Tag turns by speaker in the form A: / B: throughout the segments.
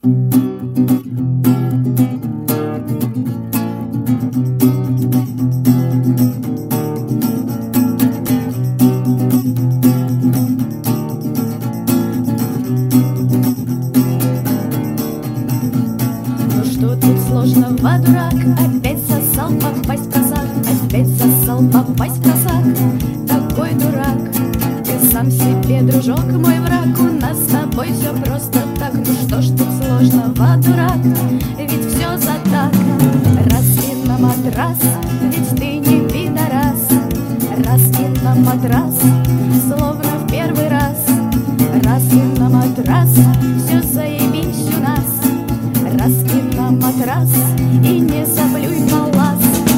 A: Ну что тут сложного, дурак? Опять сосал попасть в просак, опять сосал попасть в просак. Такой дурак, ты сам себе, дружок, мой враг. У нас с тобой все просто так. Ну что ж тут сложного, дурак? Ведь все за так. Раз и на матрас, ведь ты не пидорас. Раз и на матрас, словно в первый раз. Раз и на матрас, все заебись у нас. Раз и на матрас, и не заплюй палас.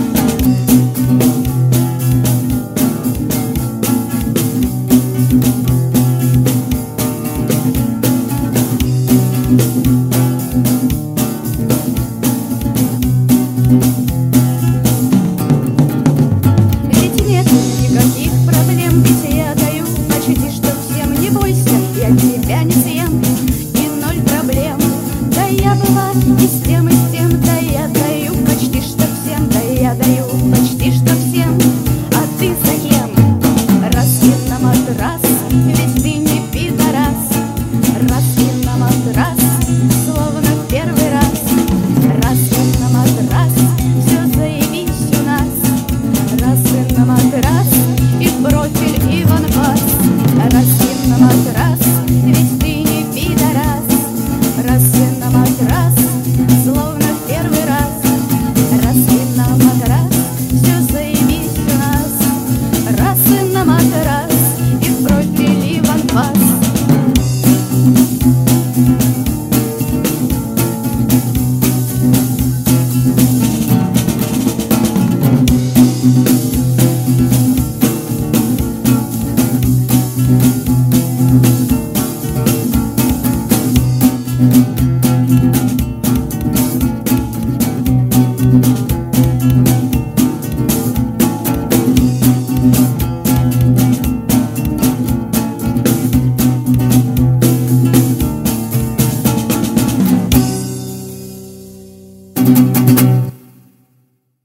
A: Ведь нет никаких проблем, ведь я даю почти что всем. Не бойся, я тебя не съем, и ноль проблем. Да я была и с тем,